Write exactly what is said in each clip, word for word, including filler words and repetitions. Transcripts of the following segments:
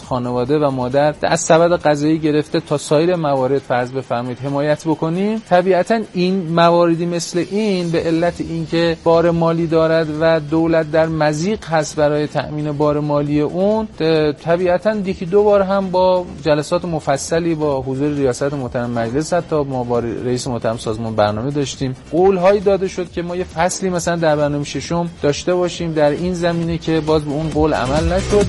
خانواده و مادر از سبد غذایی گرفته تا سایر موارد فرض بفرمایید حمایت بکنیم، طبیعتاً این مواردی مثل این به علت اینکه بار مالی دارد و دولت در مضیق هست برای تأمین بار مالی اون، طبیعتاً یکی دو بار هم با جلسات مفصلی با حضور ریاست محترم مجلس حتی ما با رئیس محترم سازمان برنامه داشتیم، قول‌هایی داده شد که ما یه فصلی مثلا در برنامه ششم داشته باشیم در این زمینه که باز به اون قول عمل نشد.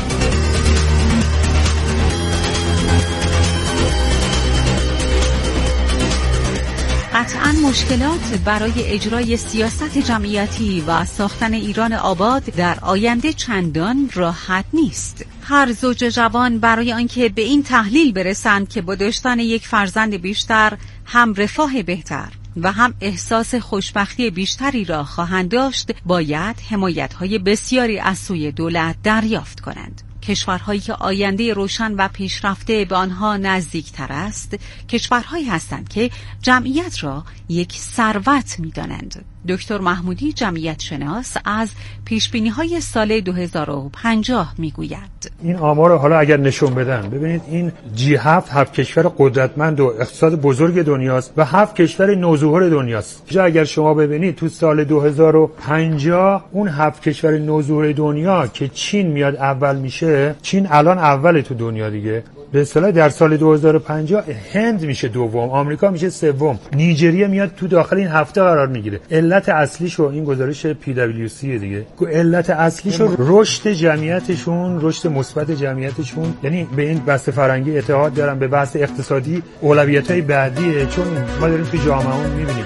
قطعاً مشکلات برای اجرای سیاست جمعیتی و ساختن ایران آباد در آینده چندان راحت نیست. هر زوج جوان برای آنکه به این تحلیل برسند که با داشتن یک فرزند بیشتر هم رفاه بهتر و هم احساس خوشبختی بیشتری را خواهند داشت، باید حمایت‌های بسیاری از سوی دولت دریافت کنند. کشورهایی که آینده روشن و پیشرفته به آنها نزدیکتر است، کشورهایی هستند که جمعیت را یک ثروت می‌دانند. دکتر محمودی جمعیت شناس از پیشبینی‌های سال دو هزار و پنجاه میگوید. این آمار رو حالا اگر نشون بدن، ببینید این جی هفت هفت کشور قدرتمند و اقتصاد بزرگ دنیاست و هفت کشور نوظهور دنیاست. جا اگر شما ببینید تو سال دو هزار و پنجاه اون هفت کشور نوظهور دنیا که چین میاد اول میشه، چین الان اوله تو دنیا دیگه، به اصطلاح در سال دو هزار و پنجاه هند میشه دوم، آمریکا میشه سوم، نیجریه میاد تو داخل این هفته قرار میگیره. علت اصلیشو این گزارش پی دبلیو سی دیگه، علت اصلیشو رشد جمعیتشون، رشد مثبت جمعیتشون، یعنی به این بحث فرنگی اعتقاد دارن، به بحث اقتصادی اولویت‌های بعدیه، چون ما داریم تو جامعهمون میبینیم.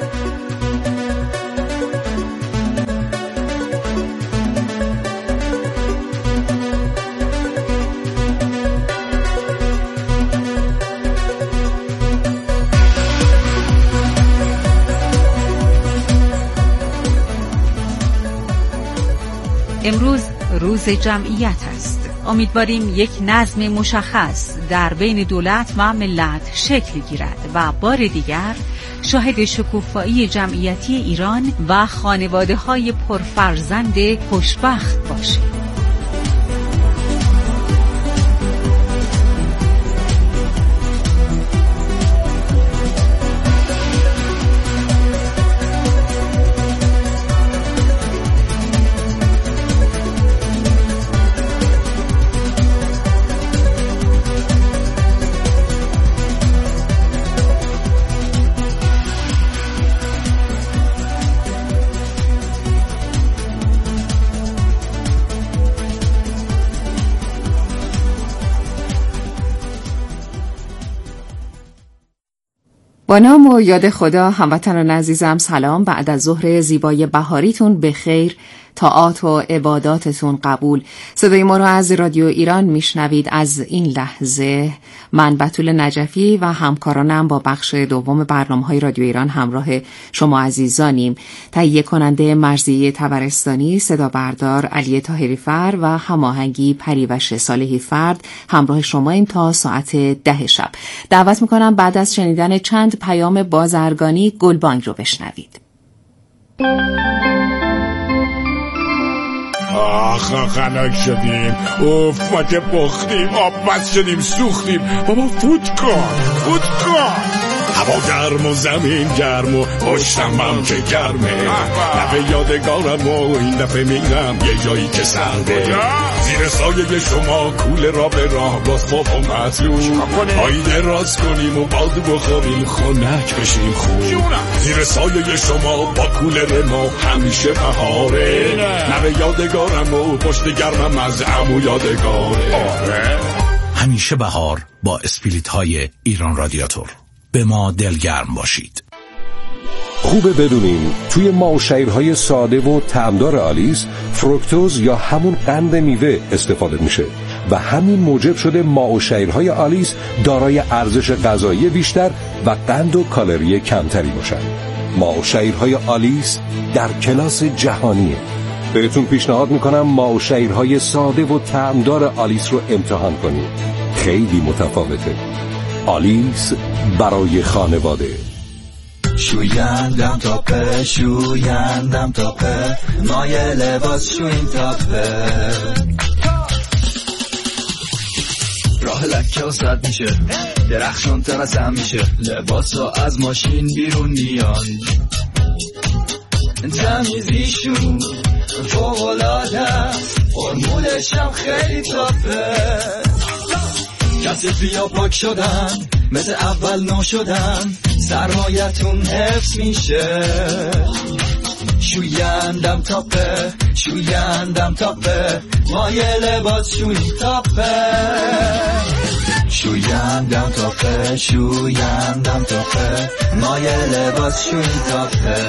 امروز روز جمعیت است. امیدواریم یک نظم مشخص در بین دولت و ملت شکل گیرد و بار دیگر شاهد شکوفایی جمعیتی ایران و خانواده‌های پرفرزند خوشبخت باشیم. با نام و یاد خدا، هموطنان عزیزم سلام. بعد از ظهر زیبای بهاریتون به خیر، طاعات و عباداتتون قبول. صدای ما رو از رادیو ایران میشنوید. از این لحظه من بتول نجفی و همکارانم با بخش دوم برنامه‌های رادیو ایران همراه شما عزیزانیم. تهیه کننده مرضیه طبرستانی، صدا بردار علی طاهری فر و هماهنگی پریوش صالحی فرد همراه شماییم تا ساعت ده شب. دعوت میکنم بعد از شنیدن چند پیام بازرگانی گلبانگ رو بشنوید. آخ خنک شدیم، اوف ما که بختیم، آب بس شدیم، سوختیم. بابا فوت کن فوت کن. هوا گرم و زمین گرم و پشتم هم که گرمه، لبه یادگارم و این دفعه میرم یه جایی که سرده، زیر سایه شما کوله را به راه باز بابا مطلوب، آیده راست کنیم و بادو بخوریم خنک بشیم خوب، زیر سایه شما با کوله ما همیشه بهاره، لبه یادگارم و پشت گرمم از عمو یادگاره. همیشه بهار با اسپریت های ایران رادیاتور. به ما دلگرم باشید. خوبه بدونین توی ماوشیرهای ساده و طعمدار آلیس فروکتوز یا همون قند میوه استفاده میشه و همین موجب شده ماوشیرهای آلیس دارای ارزش غذایی بیشتر و قند و کالری کمتری باشن. ماوشیرهای آلیس در کلاس جهانیه. بهتون پیشنهاد میکنم ماوشیرهای ساده و طعمدار آلیس رو امتحان کنید. خیلی متفاوته. آلیس برای خانواده. شویندم تاپه شویندم تاپه مایه لباس شوین تاپه راه لکه و سد میشه، درخشان تر از هم میشه، لباس ها از ماشین بیرون میان، تمیزیشون فوق‌العاده است، فرمولش هم خیلی تافه، کثیفی ها پاک شدن مثل اول نو شدن، سرمایتون حفظ میشه، شویندم تاپه شویندم تاپه، مایه لباس شوی تاپه، شویندم تاپه شویندم تاپه، مایه لباس شوی تاپه.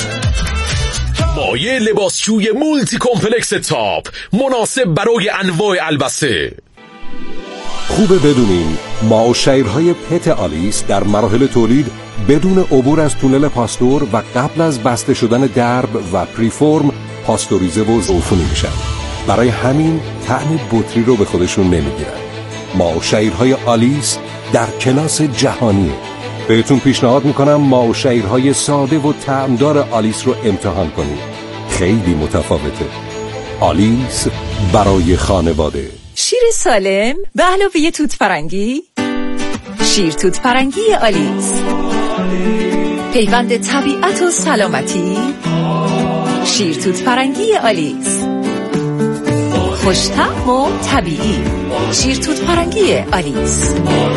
مایه لباسشوی مولتی کمپلکس تاپ، مناسب برای انواع البسه. خوبه بدونین ما و شیرهای پت آلیس در مراحل تولید بدون عبور از تونل پاستور و قبل از بسته شدن درب و پریفورم پاستوریزه و عفونی میشن. برای همین طعم بطری رو به خودشون نمیگیرن. ما و شیرهای آلیس در کلاس جهانیه. بهتون پیشنهاد میکنم ما و شیرهای ساده و طعمدار آلیس رو امتحان کنید. خیلی متفاوته. آلیس برای خانواده. شیر سالم به علاوه توت فرنگی، شیر توت فرنگی آلیس، پیوند طبیعت و سلامتی. شیر توت فرنگی آلیس، خوش‌طعم و طبیعی. شیر توت فرنگی آلیس.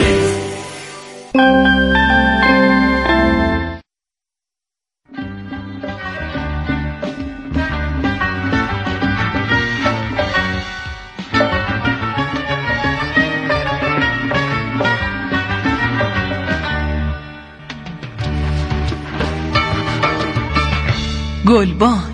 گلبانگ.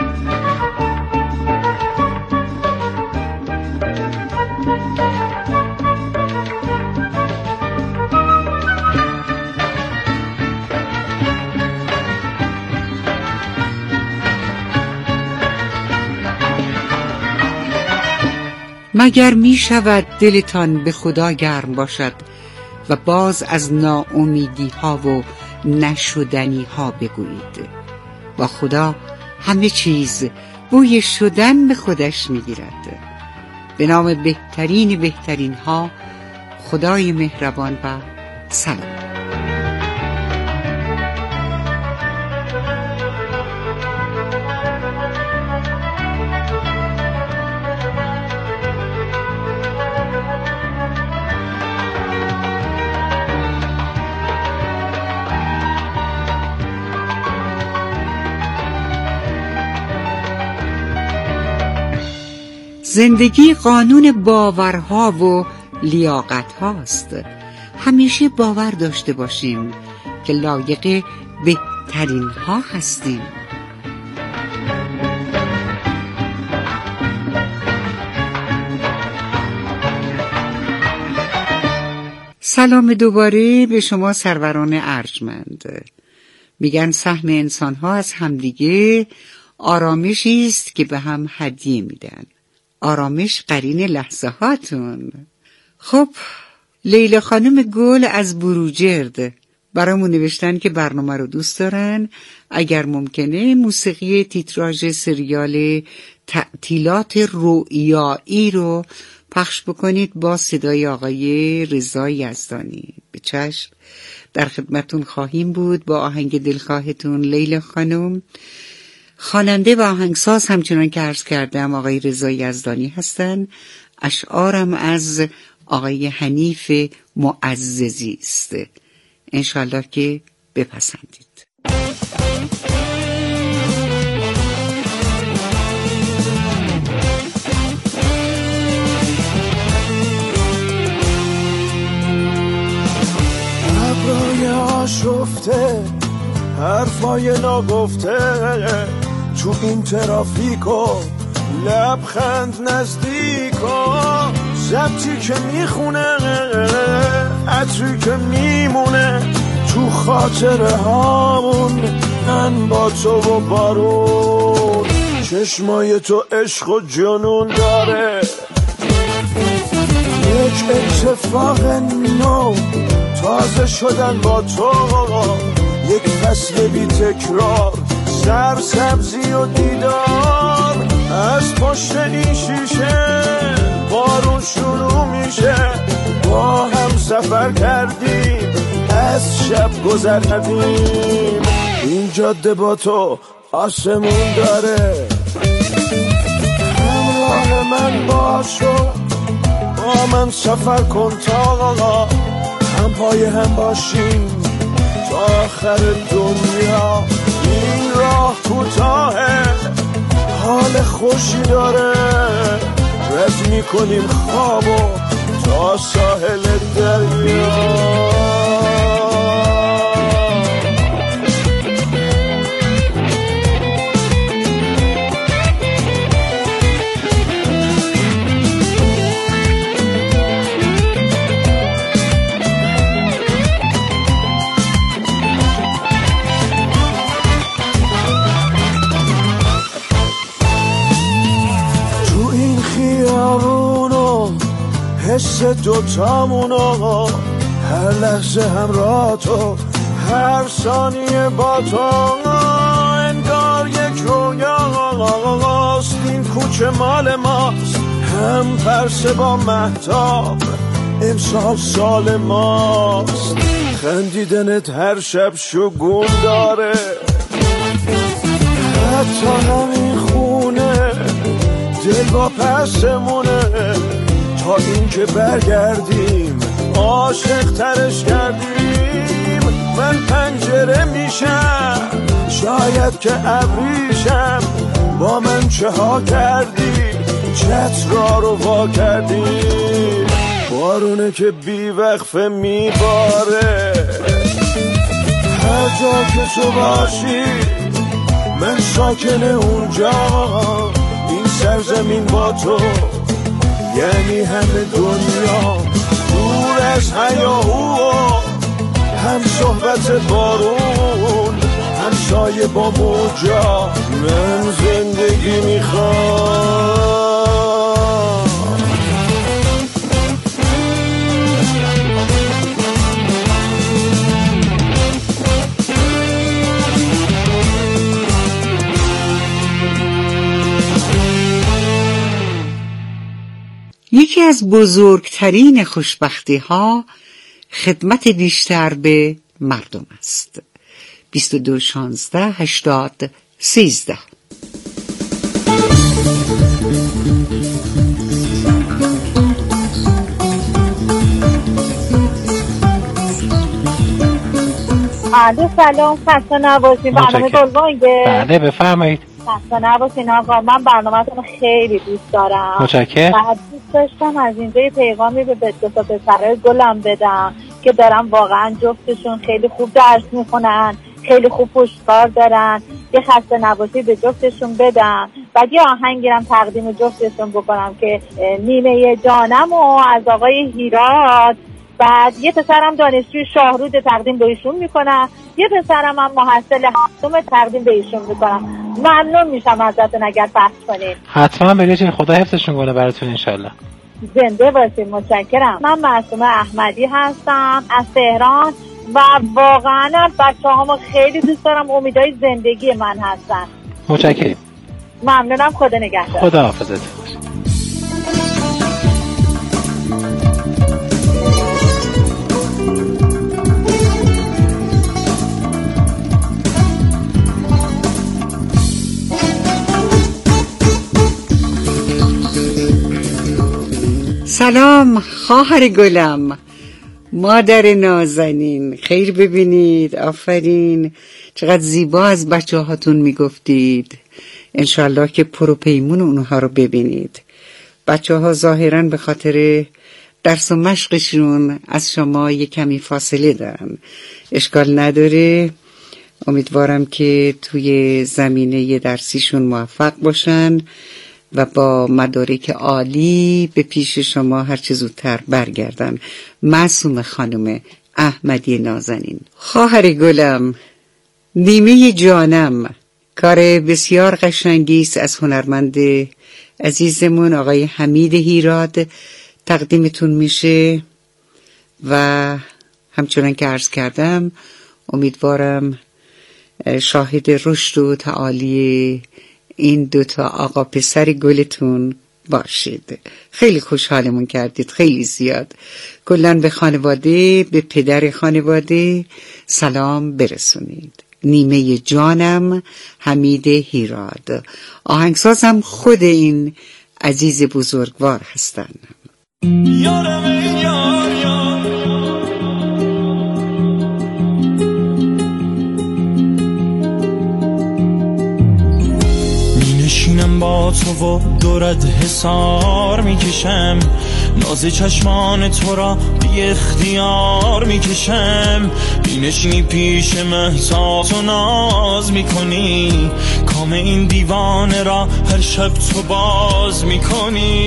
مگر می شود دلتان به خدا گرم باشد و باز از ناامیدی ها و نشدنی ها بگویید؟ با خدا همه چیز بوی شدن به خودش می گیرد. به نام بهترین بهترین ها، خدای مهربان و سلام. زندگی قانون باورها و لیاقت هاست. همیشه باور داشته باشیم که لایق بهترین ها هستیم. سلام دوباره به شما سروران ارجمند. میگن سهم انسان ها از همدیگه آرامشی است که به هم هدیه میدن. آرامش قرین لحظه هاتون. خب لیلا خانم گل از بروجرد برامون نوشتن که برنامه رو دوست دارن. اگر ممکنه موسیقی تیتراژ سریال تعطیلات رویایی رو پخش بکنید با صدای آقای رضا یزدانی. به چشم، در خدمتون خواهیم بود با آهنگ دلخواهتون لیلا خانم. خواننده و آهنگساز همچنان که عرض کردم آقای رضا یزدانی هستن. اشعارم از آقای حنیف معززی است. انشالله که بپسندید. ابرای آشفته، حرفای ناگفته، تو این ترافیکو لبخند نزدیکو، ضبطی که میخونه، عطری که میمونه تو خاطره هامون، من با تو و بارون، چشمای تو عشق و جنون داره، یک اتفاق نو، تازه شدن با تو، یک فصل بی تکرار، سر سبزی و دیدار، از پشت این شیشه بارون شروع میشه، با از شب گذردیم. این جاده با تو آسمون داره، همراه من باشو، با من سفر کن تا هم پای هم باشیم تا آخر دنیا. این راه کوتاهه، حال خوشی داره، رد میکنیم خوابو تا ساحل دریا. حس دوتامونو، هر لحظه همراه تو، هر ثانیه با تو، انگار یک رویاست. این کوچه مال ماست، هم پرسه با مهتاب، امسال سال ماست. خندیدنت هر شب شگون داره، حتی همین خونه دل با پسمونه. تا اینکه برگردیم عاشق ترش کردیم. من پنجره میشم، شاید که ابریشم، با من چه ها کردی، چترا رو وا کردی. بارونه که بی وقفه میباره، هر جا که تو باشی من ساکن اونجا. این سرزمین با تو یعنی همه دنیا، دور از هیاهو، هم صحبت بارون، هم سایه با موجا. من زندگی میخوام. یکی از بزرگترین خوشبختی ها خدمت بیشتر به مردم است. بیست و دو شانزده هشتاد سیزده. بله سلام، خسته نباشید. برنامه گلبانگه؟ بله بفرمایید. خسته نباشید آقا، من برنامه‌تون خیلی دوست دارم. متشکرم. بعد دوست داشتم از اینجا یه پیغامی به دو تا پسرای گلم بدم که دارم واقعا جفتشون خیلی خوب درس میخونن، خیلی خوب پشتکار دارن. یه خسته نباشید به جفتشون بدم. بعد یه آهنگیرم تقدیم جفتشون بکنم که نیمه جانم و از آقای هیراد. بعد یه پسرم دانشجوی شاهرود تقدیم به ایشون میکنم، یه پسرم هم محصل هفتم تقدیم به ایشون میکنم. ممنون میشم ازتون اگر پخش کنید. حتما بلیتین، خدا حفظشون کنه براتون انشالله. زنده باشید. متشکرم. من معصومه احمدی هستم از تهران و واقعا بچه هامو خیلی دوست دارم، امیدای زندگی من هستن. متشکرم. ممنونم. خدا نگهدار. خدا حافظت. سلام خواهر گلم، مادر نازنین، خیر ببینید. آفرین، چقدر زیبا از بچه هاتون میگفتید. انشالله که پرو پیمون اونها رو ببینید. بچه ها ظاهرا به خاطر درس و مشقشون از شما یه کمی فاصله دارن. اشکال نداره، امیدوارم که توی زمینه درسیشون موفق باشن و با مدارک عالی به پیش شما هر چه زودتر برگردن. معصومه خانم احمدی نازنین. خواهر گلم، نیمه جانم، کار بسیار قشنگی است از هنرمند عزیزمون آقای حمید هیراد تقدیمتون میشه و همچنان که عرض کردم امیدوارم شاهد رشد و تعالی این دوتا آقا پسر گلتون باشید. خیلی خوشحالمون کردید، خیلی زیاد. کلاً به خانواده، به پدر خانواده سلام برسونید. نیمه جانم حمید هیراد، آهنگسازم خود این عزیز بزرگوار هستن. یارم یار یار می نشینم با تو و دورت حسار می کشم، ناز چشمان تو را بی اختیار می کشم. می نشینی پیش مهتا تو ناز می کنی، کام این دیوانه را هر شب تو باز می کنی.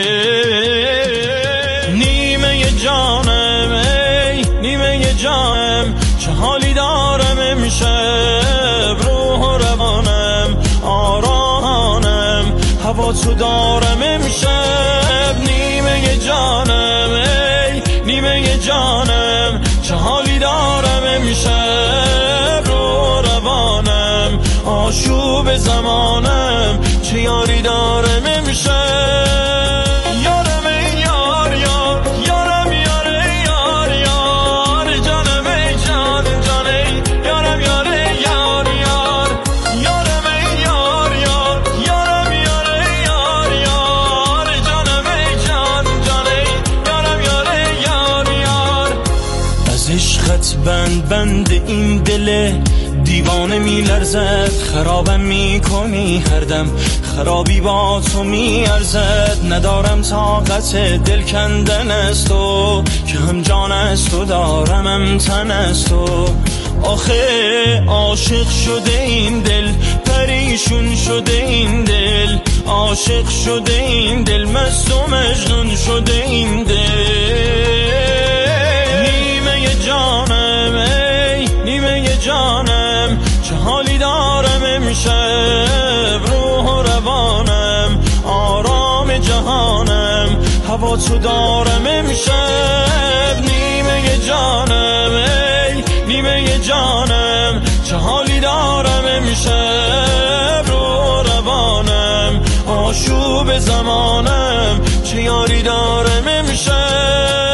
نیمه جانم ای نیمه جانم، چه حالی دارم امشب، روح و روانم آرامانم، هوا تو دارم امشب. نیمه جانم ای نیمه جانم، چه حالی دارم امشب، روح و روانم آشوب زمانم، چه یاری دارم امشب. بند بند این دل دیوانه می لرزد، خرابم می کنی هر دم، خرابی با تو می ارزد. ندارم طاقت دل کندن از تو، که هم جان از تو دارم هم تن از تو. آخه عاشق شده این دل، پریشون شده این دل، عاشق شده این دل، مست و مجنون شده این دل. نیمه جانم ای نیمه جانم، چه حالی دارم امشب، روح و روانم آرام جهانم، هوا تو دارم امشب. نیمه جانم ای نیمه جانم، چه حالی دارم امشب، روح و روانم آشوب زمانم، چه یاری دارم امشب.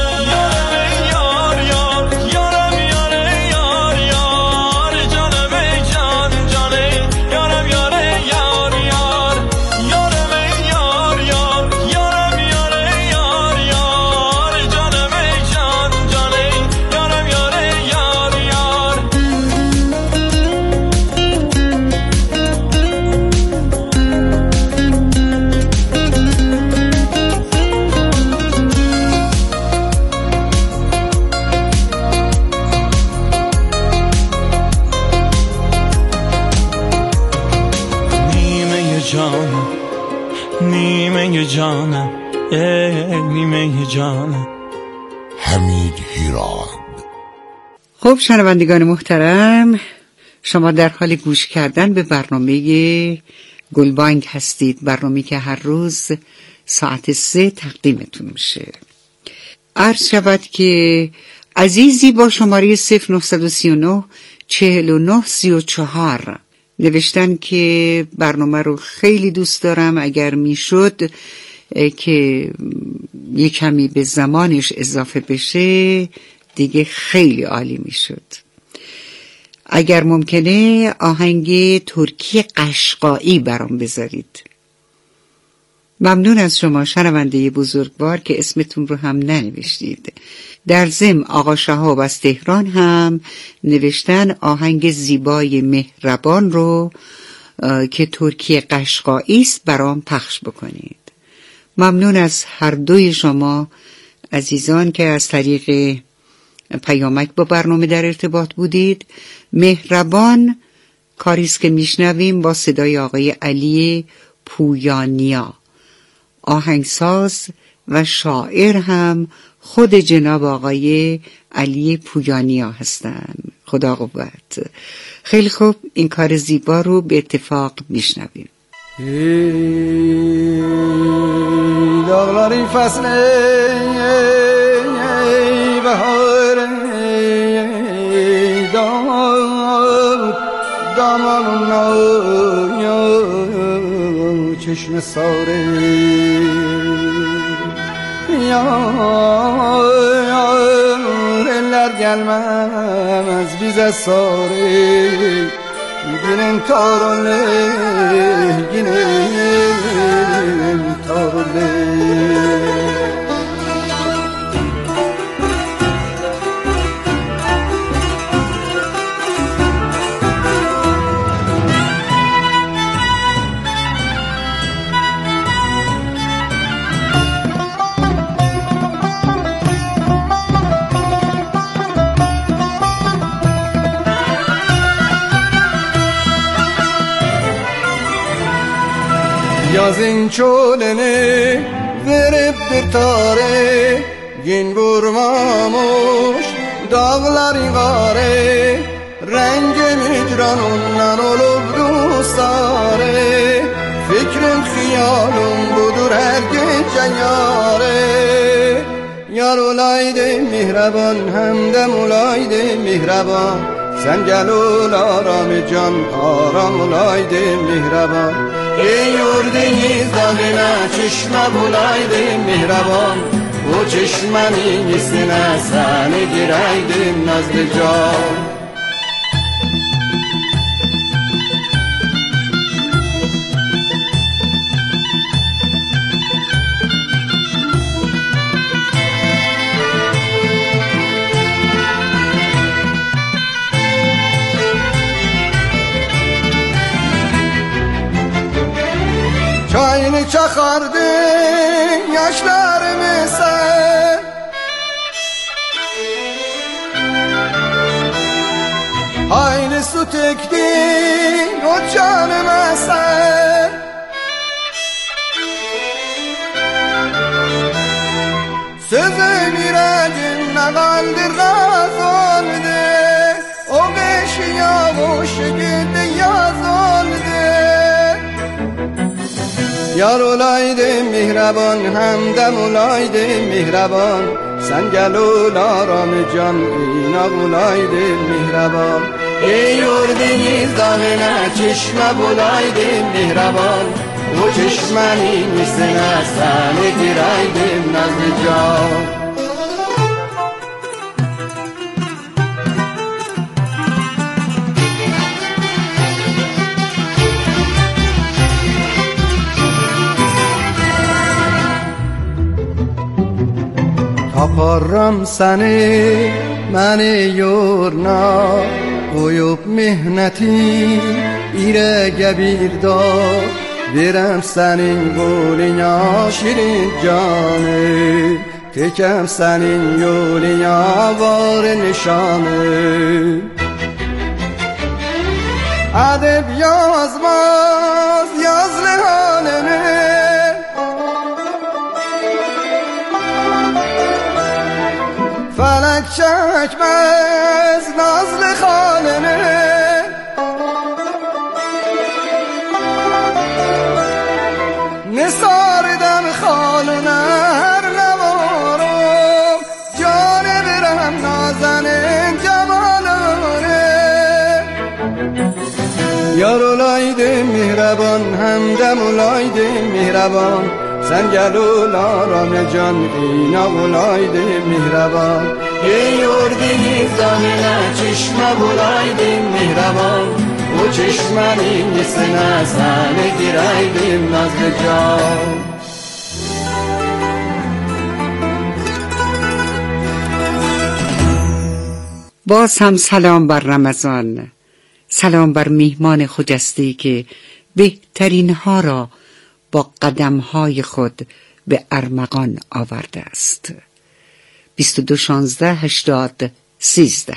نیمه جانم ای نیمه جانم حمید هیراد. خب شنوندگان محترم، شما در حال گوش کردن به برنامه گلبانگ هستید، برنامه که هر روز ساعت سه تقدیمتون میشه. عرض شود که عزیزی با شماره صفر نه سه نه چهل و نه سی و چهار نوشتن که برنامه رو خیلی دوست دارم، اگر میشد که یک کمی به زمانش اضافه بشه دیگه خیلی عالی میشد. اگر ممکنه آهنگ ترکی قشقایی برام بذارید. ممنون از شما شنونده بزرگوار که اسمتون رو هم ننوشتید. در ضمن آقا شهاب از تهران هم نوشتن آهنگ زیبای مهربان رو که ترکی قشقایی است برام پخش بکنید. ممنون از هر دوی شما عزیزان که از طریق پیامک با برنامه در ارتباط بودید. مهربان کاریست که میشنویم با صدای آقای علی پویانیا، آهنگساز و شاعر هم خود جناب آقای علی پویانیا هستند. خدا قوت. خیلی خوب، این کار زیبا رو به اتفاق میشنویم. ای داغلاری فصل بهار دامال دامال چشم ساره gelmez bize sarı. Günün tarole, günün tarole. Yazın çölünü verip bir tare, gün vurmamış dağların gare. Rengim hicran ondan olurdu sarı. Fikrim hiyalım budur her gece yare. Yar olaydı mihraban hem de olaydı mihraban. Sen gel ol aram can, aram olaydı mihraban. Ey yurdiniz dağına çeşme bulaydı mihraban. O çeşmenin içine seni gireydim nazlı can. Çayını çakardın yaşlarımı sen. Hayli su tektin o canıma sen. Sözüm yüreğimde kaldı razı oldu. O beş yavuş gitti yaz oldu. Yar olaydı mihraban hem de olaydı mihraban. Sen gel ol aram can, inak olaydı mihraban. Ey yurdiniz dağına çeşme bulaydı mihraban. O çeşmenin üstüne seni gireydim nazlı can. Taparram seni məni yorna, qoyub mihnəti irəgə bir dağ. Verəm sənin qoluna şirin canı, tekəm sənin yoluna var nişanı. Ədəb yazmaz yazlı halini, felek çekmez nazlı halini. Nisardan halına her ne varım, canı verem nazenin cemalini. Yar olaydı mihraban hem de olaydı mihraban. Sen gel ol aram can, inak olaydı mihraban. Ey yurdiniz dağına çeşme bulaydı mihraban. O çeşmenin üstüne seni gireydim nazlı can. باز هم سلام بر رمضان، سلام بر میهمان خجسته که بهترین ها را با قدم های خود به ارمغان آورده است. بیست و دو شانزده هشتاد سیزده.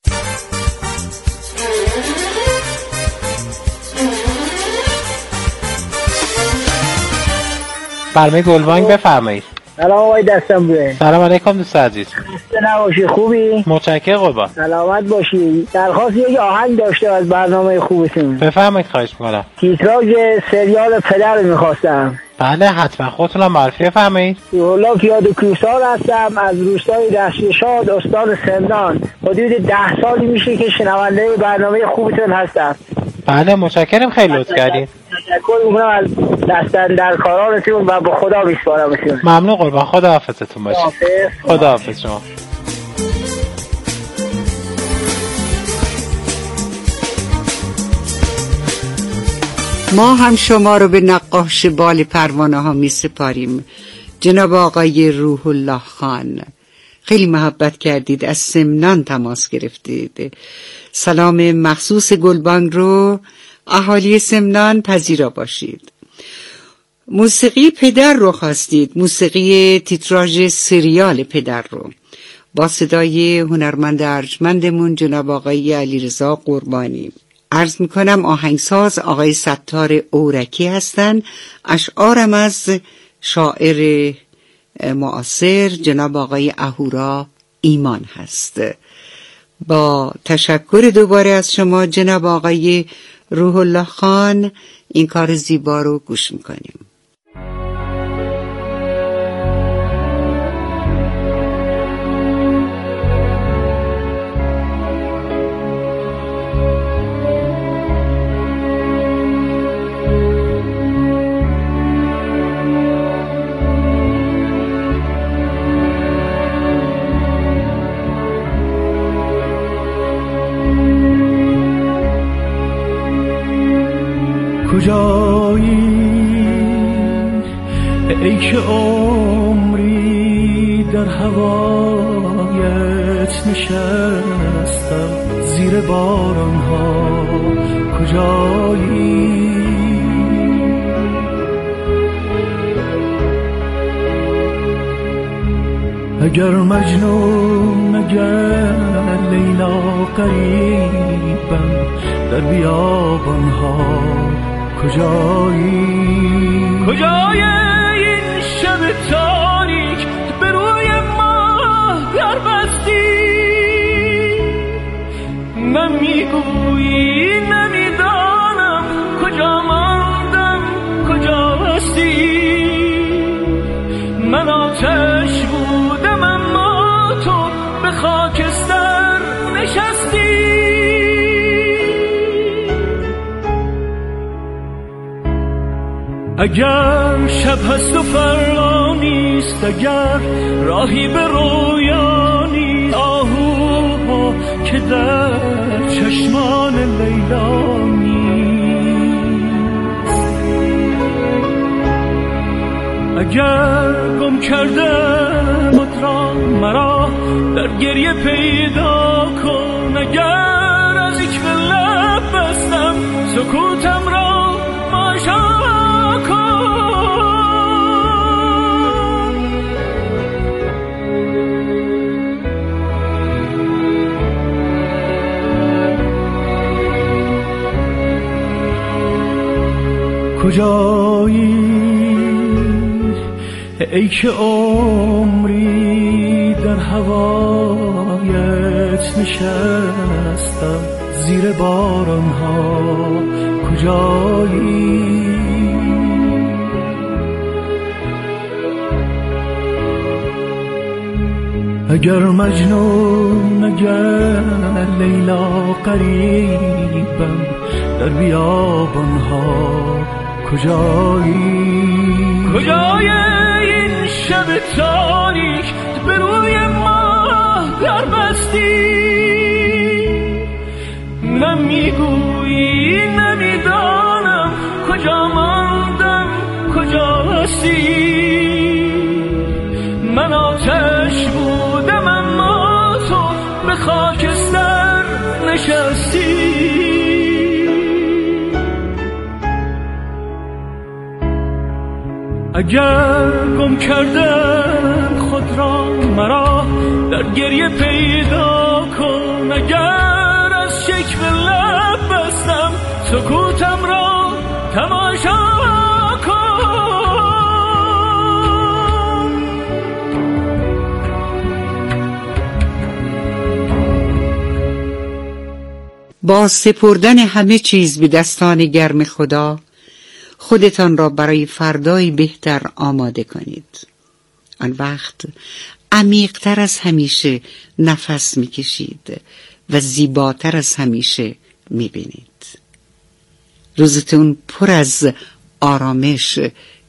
برنامه گلبانگ بفرمایید. سلام آقای دستم بوده. سلام علیکم دوست عزیز. خسته نباشی، خوبی؟ متشکرم قربان. سلامت باشی. درخواست یک آهنگ داشته از برنامه خوبتون. بفرمایید خواهش می‌کنم. تیتراژ سریال پدر می‌خواستم. بله حتما، خودتونم معرفی فرمایید. روح‌الله پیاده کوسار هستم از روستای دشتشاد استان سمنان. حدود ده سالی میشه که شنونده برنامه خوبتون هستم. بله متشکرم، خیلی لطف کردید. تشکر می‌کنم از دستاندرکارانتون و به خدا میسپارمتون. ممنون قربان، خدا حافظتون باشه. خدا حافظ شما. ما هم شما رو به نقاش بال پروانه ها می سپاریم. جناب آقای روح الله خان، خیلی محبت کردید، از سمنان تماس گرفتید. سلام مخصوص گلبانگ رو اهالی سمنان پذیرا باشید. موسیقی پدر رو خواستید، موسیقی تیتراژ سریال پدر رو، با صدای هنرمند ارجمندمون جناب آقای علیرضا قربانی. عرض میکنم آهنگساز آقای ستار اورکی هستن. اشعارم از شاعر معاصر جناب آقای اهورا ایمان هست. با تشکر دوباره از شما جناب آقای روح الله خان این کار زیبا رو گوش میکنیم. کجایی ای که عمری در هوایت نشستم زیر باران ها، کجایی اگر مجنون اگر لیلا قریبم در بیابان ها، کجایی کجای این شب تاریک به روی ما در بستی، نمیگویی نمیدانم کجا ماندم کجا هستی. من آتش بودم اما تو به خاکستر نشستی. اگر شب هست و فردا نیست، اگر راهی به رویا نیست، آهو که در چشمان لیلا نیست. اگر گم کرده خود را مرا در گریه پیدا کن، اگر از یک به لب بستم سکوتم را ماشا کجایی ای که عمری در هوایت نشستم زیر باران ها، کجایی اگر مجنون اگر لیلا قریبم در بیابان ها، کجایی کجای این شب تاریک به روی ما در بستی، نمیگویی نمیدانم کجا ماندم کجا هستی. من آتش بودم اما تو به خاکستر نشستی. اگر گم کردم خود را مرا در گریه پیدا کن، اگر از شک به لب بستم سکوتم را تماشا کن. با سپردن همه چیز به دستان گرم خدا خودتان را برای فردایی بهتر آماده کنید. آن وقت عمیق‌تر از همیشه نفس می‌کشید و زیباتر از همیشه می‌بینید. روزتون پر از آرامش،